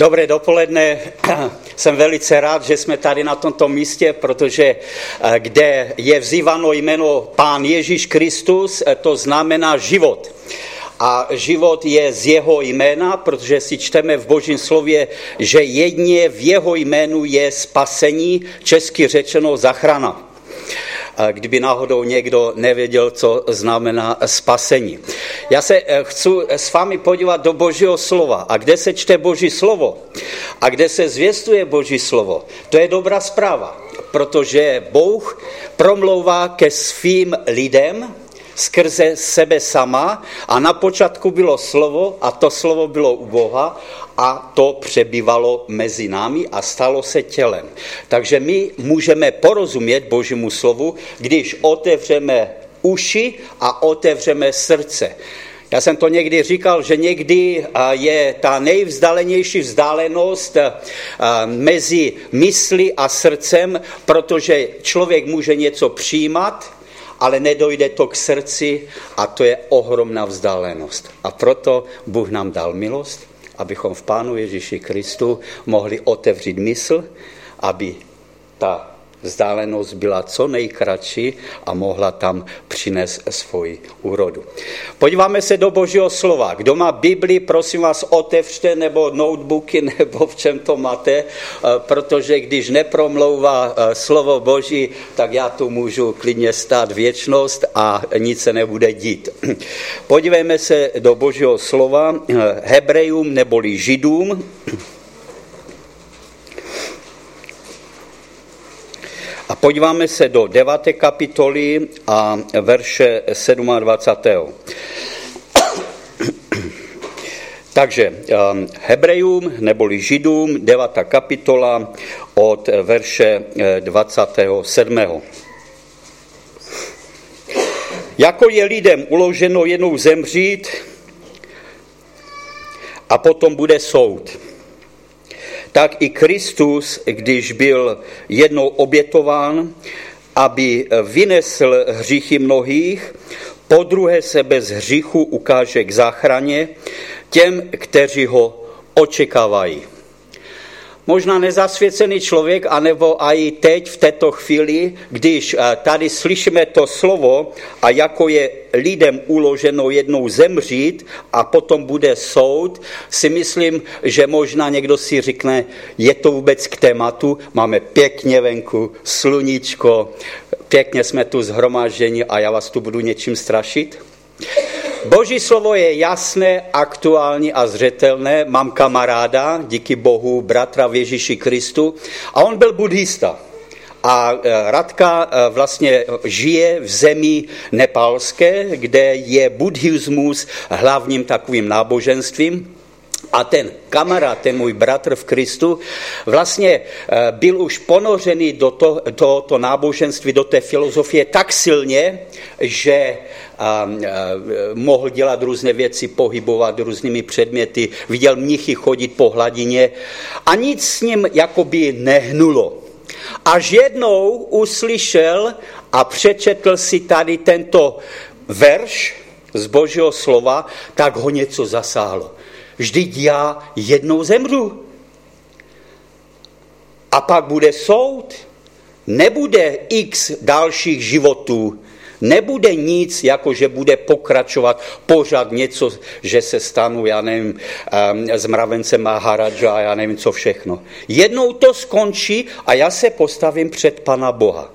Dobré dopoledne. Jsem velice rád, že jsme tady na tomto místě, protože kde je vzýváno jméno Pán Ježíš Kristus, to znamená život. A život je z jeho jména, protože si čteme v Božím slově, že jedině v jeho jménu je spasení, česky řečeno zachrana. Kdyby náhodou někdo nevěděl, co znamená spasení. Já se chci s vámi podívat do Božího slova. A kde se čte Boží slovo a kde se zvěstuje Boží slovo, to je dobrá zpráva, protože Bůh promlouvá ke svým lidem skrze sebe sama a na počátku bylo slovo a to slovo bylo u Boha a to přebývalo mezi námi a stalo se tělem. Takže my můžeme porozumět Božímu slovu, když otevřeme uši a otevřeme srdce. Já jsem to někdy říkal, že někdy je ta nejvzdálenější vzdálenost mezi myslí a srdcem, protože člověk může něco přijímat, ale nedojde to k srdci a to je ohromná vzdálenost. A proto Bůh nám dal milost, abychom v Pánu Ježíši Kristu mohli otevřít mysl, aby ta vzdálenost byla co nejkratší a mohla tam přinést svoji úrodu. Podíváme se do Božího slova. Kdo má Bibli, prosím vás, otevřte, nebo notebooky, nebo v čem to máte, protože když nepromlouvá slovo Boží, tak já tu můžu klidně stát věčnost a nic se nebude dít. Podívejme se do Božího slova, Hebrejům neboli Židům, a podíváme se do 9. kapitoly a verše 27. Takže Hebrejům neboli Židům, 9. kapitola od verše 27. Jako je lidem uloženo jednou zemřít a potom bude soud, tak i Kristus, když byl jednou obětován, aby vynesl hříchy mnohých, podruhé se bez hříchu ukáže k záchraně těm, kteří ho očekávají. Možná nezasvěcený člověk, anebo i teď v této chvíli, když tady slyšíme to slovo a jako je lidem uloženo jednou zemřít a potom bude soud, si myslím, že možná někdo si řekne, je to vůbec k tématu, máme pěkně venku, sluníčko, pěkně jsme tu shromážděni a já vás tu budu něčím strašit. Boží slovo je jasné, aktuální a zřetelné. Mám kamaráda, díky Bohu, bratra v Ježíši Kristu, a on byl buddhista. A Radka vlastně žije v zemi nepálské, kde je buddhismus hlavním takovým náboženstvím. A ten kamarád, ten můj bratr v Kristu, vlastně byl už ponořený do tohoto náboženství, do té filozofie tak silně, že mohl dělat různé věci, pohybovat různými předměty, viděl mnichy chodit po hladině a nic s ním jakoby nehnulo. Až jednou uslyšel a přečetl si tady tento verš z Božího slova, tak ho něco zasáhlo. Vždyť já jednou zemřu. A pak bude soud. Nebude x dalších životů. Nebude nic, jako že bude pokračovat pořád něco, že se stanu, já nevím, s mravencem Maharadža a já nevím, co všechno. Jednou to skončí a já se postavím před Pana Boha.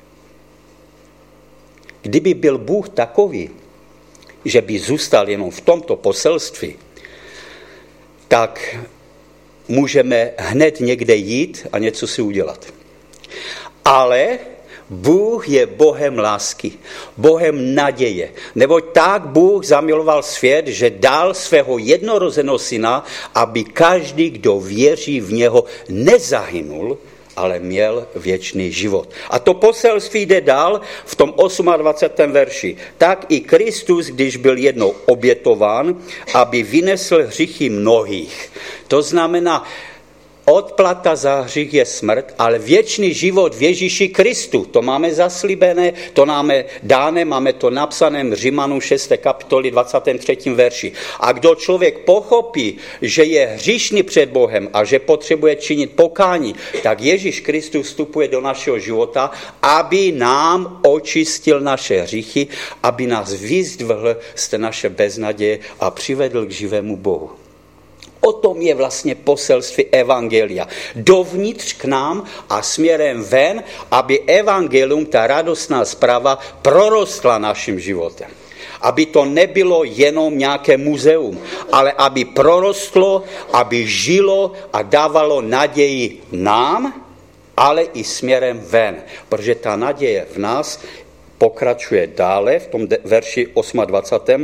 Kdyby byl Bůh takový, že by zůstal jenom v tomto poselství, tak můžeme hned někde jít a něco si udělat. Ale Bůh je Bohem lásky, Bohem naděje. Neboť tak Bůh zamiloval svět, že dal svého jednorozeného syna, aby každý, kdo věří v něho, nezahynul, ale měl věčný život. A to poselství jde dál v tom 28. verši. Tak i Kristus, když byl jednou obětován, aby vynesl hříchy mnohých. To znamená, odplata za hřích je smrt, ale věčný život v Ježíši Kristu. To máme zaslíbené, to máme dáne, máme to napsané v Římanům 6. kapitoli 23. verši. A kdo člověk pochopí, že je hříšný před Bohem a že potřebuje činit pokání, tak Ježíš Kristus vstupuje do našeho života, aby nám očistil naše hříchy, aby nás vyzdvihl z té naše beznaděje a přivedl k živému Bohu. O tom je vlastně poselství evangelia. Dovnitř k nám a směrem ven, aby evangelium, ta radostná zpráva, prorostla naším životem. Aby to nebylo jenom nějaké muzeum, ale aby prorostlo, aby žilo a dávalo naději nám, ale i směrem ven. Protože ta naděje v nás pokračuje dále v tom verši 28.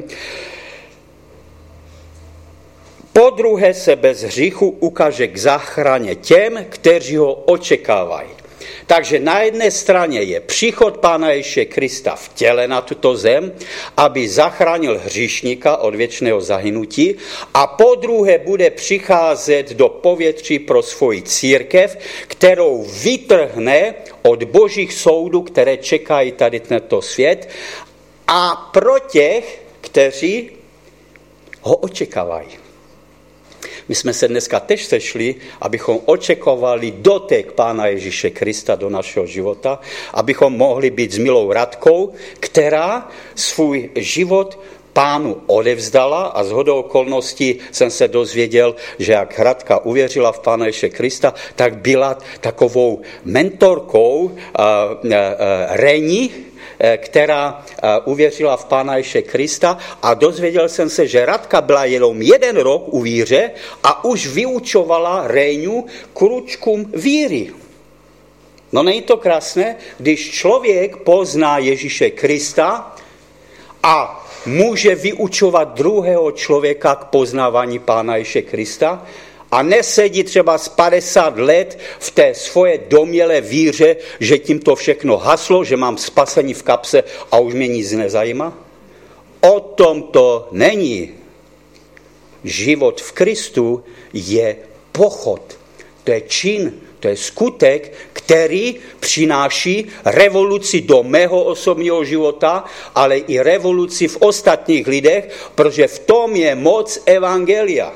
Podruhé se bez hříchu ukáže k záchraně těm, kteří ho očekávají. Takže na jedné straně je příchod Pána Ježíše Krista v těle na tuto zem, aby zachránil hříšníka od věčného zahynutí, a podruhé bude přicházet do povětří pro svoji církev, kterou vytrhne od božích soudů, které čekají tady tento svět, a pro těch, kteří ho očekávají. My jsme se dneska tež sešli, abychom očekovali dotek Pána Ježíše Krista do našeho života, abychom mohli být s milou Radkou, která svůj život Pánu odevzdala, a shodou okolností jsem se dozvěděl, že jak Radka uvěřila v Pána Ježíše Krista, tak byla takovou mentorkou Reni, která uvěřila v Pána Ježíše Krista, a dozvěděl jsem se, že Radka byla jenom 1 rok u víře a už vyučovala Réňu kručkům víry. No není to krásné, když člověk pozná Ježíše Krista a může vyučovat druhého člověka k poznávání Pána Ježíše Krista, a nesedí třeba z 50 let v té svoje domnělé víře, že tím to všechno haslo, že mám spasení v kapse a už mě nic nezajímá. O tom to není. Život v Kristu je pochod. To je čin, to je skutek, který přináší revoluci do mého osobního života, ale i revoluci v ostatních lidech, protože v tom je moc evangelia.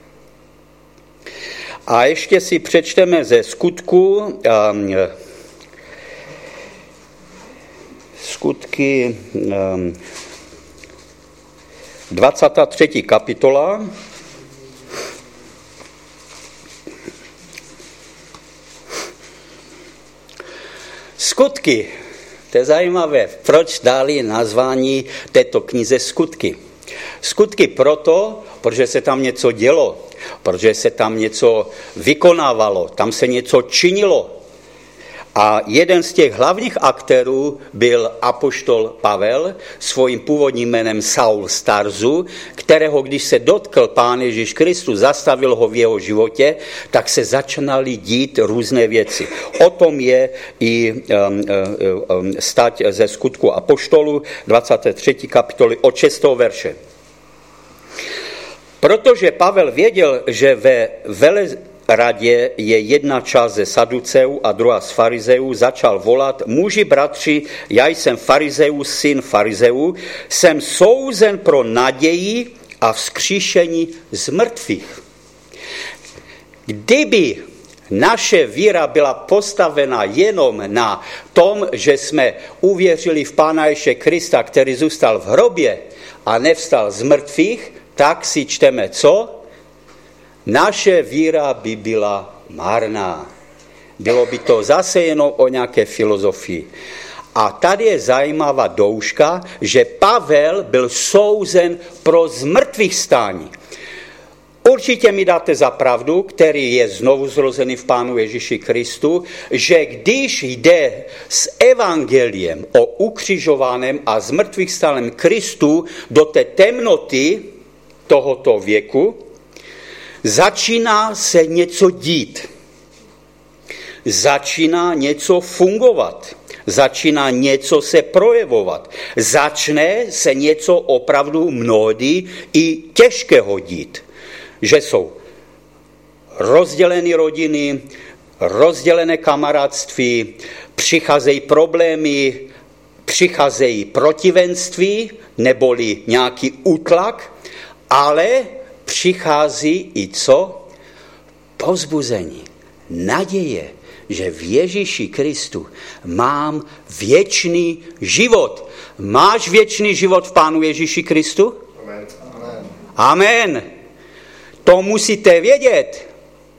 A ještě si přečteme ze Skutky 23. kapitola. Skutky, to je zajímavé, proč dali nazvání této knize Skutky. Skutky proto, protože se tam něco dělo, protože se tam něco vykonávalo, tam se něco činilo. A jeden z těch hlavních aktérů byl apoštol Pavel, svým původním jménem Saul z Tarzu, kterého, když se dotkl Pán Ježíš Kristus, zastavil ho v jeho životě, tak se začaly dít různé věci. O tom je i stať ze Skutku apoštolů, 23. kapitoly od 6. verše. Protože Pavel věděl, že ve veleradě je jedna část ze Saduceů a druhá z farizeů, začal volat: muži, bratři, já jsem farizeus, syn farizeů, jsem souzen pro naději a vzkříšení z mrtvých. Kdyby naše víra byla postavena jenom na tom, že jsme uvěřili v Pána Ježíše Krista, který zůstal v hrobě a nevstal z mrtvých, tak si čteme co? Naše víra by byla marná. Bylo by to zase jenom o nějaké filozofii. A tady je zajímavá douška, že Pavel byl souzen pro zmrtvýchvstání. Určitě mi dáte za pravdu, který je znovu zrozený v Pánu Ježíši Kristu, že když jde s evangeliem o ukřižovaném a zmrtvýchvstalém Kristu do té temnoty tohoto věku, začíná se něco dít. Začíná něco fungovat. Začíná něco se projevovat. Začne se něco opravdu mnohdy i těžkého dít. Že jsou rozdělené rodiny, rozdělené kamarádství, přicházejí problémy, přicházejí protivenství, neboli nějaký útlak, ale přichází i co? Povzbuzení, naděje, že v Ježíši Kristu mám věčný život. Máš věčný život v Pánu Ježíši Kristu? Amen. Amen. To musíte vědět.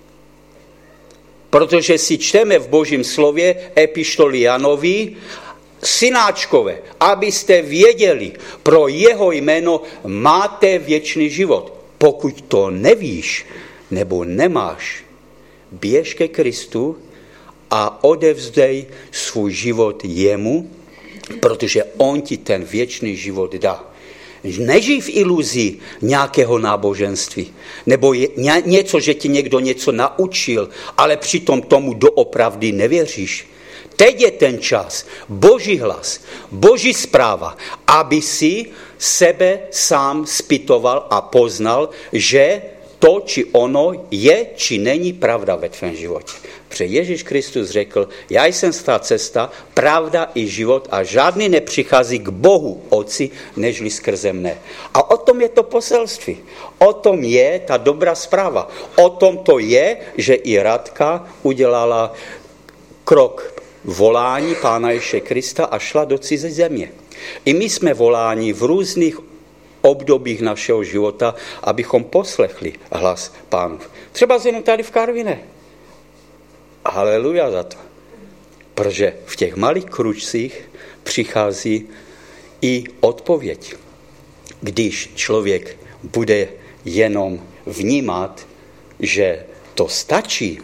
Protože si čteme v Božím slově epištoly Janovi, synáčkové, abyste věděli, pro jeho jméno máte věčný život. Pokud to nevíš nebo nemáš, běž ke Kristu a odevzdej svůj život jemu, protože on ti ten věčný život dá. Nežij v iluzi nějakého náboženství, nebo něco, že ti někdo něco naučil, ale přitom tomu doopravdy nevěříš. Teď je ten čas, Boží hlas, Boží zpráva, aby si sebe sám zpytoval a poznal, že to, či ono je, či není pravda ve tvém životě. Protože Ježíš Kristus řekl, já jsem ta cesta, pravda i život a žádný nepřichází k Bohu Otci, nežli skrze mne. A o tom je to poselství. O tom je ta dobrá zpráva. O tom to je, že i Radka udělala krok volání Pána Ježíše Krista a šla do cizí země. I my jsme voláni v různých obdobích našeho života, abychom poslechli hlas Pánův. Třeba jenom tady v Karviné. Haleluja za to. Protože v těch malých kručcích přichází i odpověď. Když člověk bude jenom vnímat, že to stačí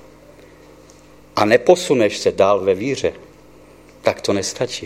a neposuneš se dál ve víře, tak to nestačí.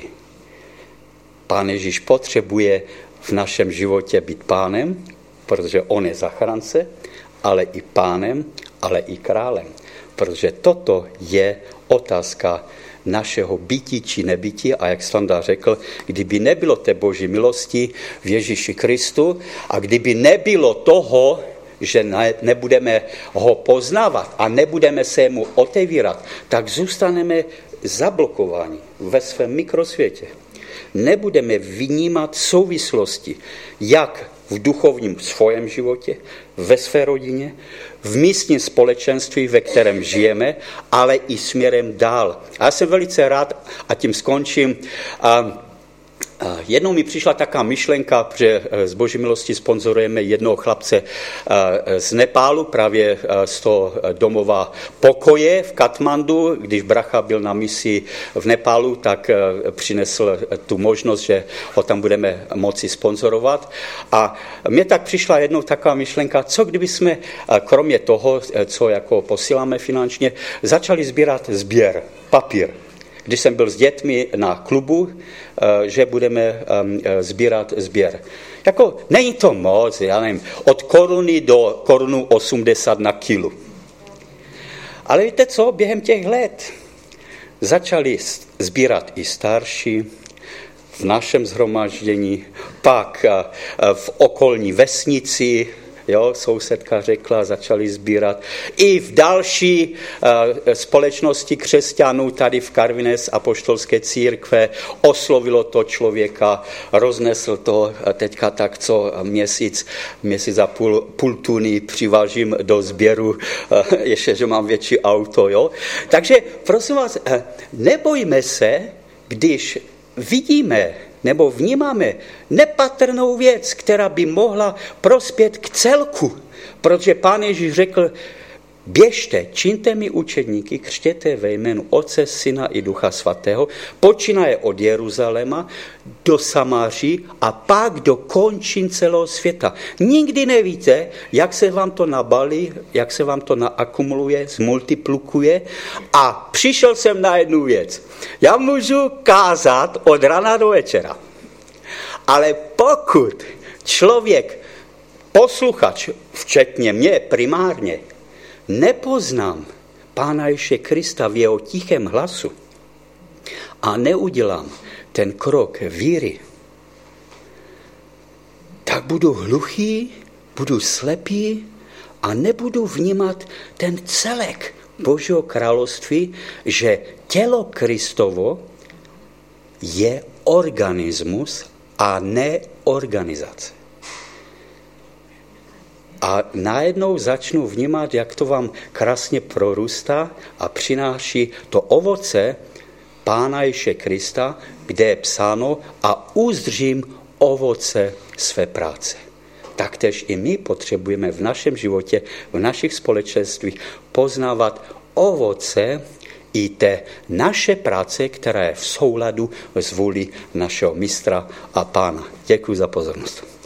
Pán Ježíš potřebuje v našem životě být pánem, protože on je zachránce, ale i pánem, ale i králem. Protože toto je otázka našeho bytí či nebytí a jak Standa řekl, kdyby nebylo té Boží milosti v Ježíši Kristu a kdyby nebylo toho, že nebudeme ho poznávat a nebudeme se mu otevírat, tak zůstaneme zablokováni ve svém mikrosvětě. Nebudeme vnímat souvislosti, jak v duchovním svém životě, ve své rodině, v místním společenství, ve kterém žijeme, ale i směrem dál. A já jsem velice rád, a tím skončím, jednou mi přišla taká myšlenka, že z Boží milosti sponzorujeme jednoho chlapce z Nepálu, právě z toho domova pokoje v Katmandu. Když bracha byl na misi v Nepálu, tak přinesl tu možnost, že ho tam budeme moci sponzorovat. A mně tak přišla jednou taková myšlenka, co kdyby jsme, kromě toho, co jako posíláme finančně, začali sbírat papír. Když jsem byl s dětmi na klubu, že budeme sbírat sběr. Jako není to moc, já nevím, od koruny do korunu 80 na kilo. Ale víte co, během těch let začali sbírat i starší v našem shromáždění, pak v okolní vesnici, sousedka řekla, začali sbírat. I v další společnosti křesťanů tady v Karviné z apoštolské církve oslovilo to člověka, roznesl to teďka tak co měsíc a půl tuny přivážím do sběru, ještě, že mám větší auto. Jo? Takže prosím vás, nebojme se, když vidíme nebo vnímáme nepatrnou věc, která by mohla prospět k celku. Protože Pán Ježíš řekl, běžte, čiňte mi učedníky, křtěte ve jménu Otce, Syna i Ducha Svatého, počínaje od Jeruzaléma do Samáří a pak do končin celého světa. Nikdy nevíte, jak se vám to nabalí, jak se vám to naakumuluje, zmultiplikuje. A přišel jsem na jednu věc. Já můžu kázat od rana do večera. Ale pokud člověk, posluchač, včetně mě primárně, nepoznám Pána Ježíše Krista v jeho tichém hlasu a neudělám ten krok víry, tak budu hluchý, budu slepý a nebudu vnímat ten celek Božího království, že tělo Kristovo je organismus a ne organizace. A najednou začnu vnímat, jak to vám krásně prorůstá a přináší to ovoce Pána Ježíše Krista, kde je psáno a uzdržím ovoce své práce. Taktéž i my potřebujeme v našem životě, v našich společenstvích poznávat ovoce i té naše práce, která je v souladu s vůlí našeho mistra a Pána. Děkuji za pozornost.